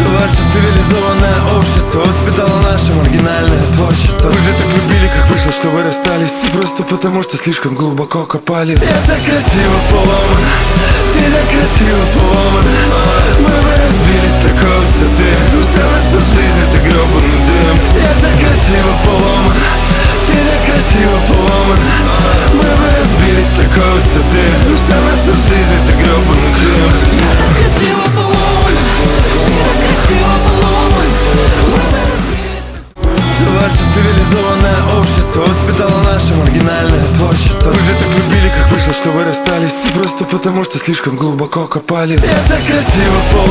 Ваше цивилизованное общество воспитало наше маргинальное творчество. Вы же так любили, как вышло, что вы расстались. Не просто потому, что слишком глубоко копали. Я так красиво поломан, ты так красиво поломан. Мы бы разбились с такой высоты, но вся наша жизнь это гребаный дым. Я так красиво поломан, ты так красиво поломан. Мы бы разбились с такой высоты, но вся наша жизнь это гребаный дым. Я так красиво поломан, ты так красиво поломан. Ваше цивилизованное общество воспитало наше маргинальное творчество. Вы же так любили, как вышло, что вы расстались. Не просто потому, что слишком глубоко копали. Я так красиво поломан.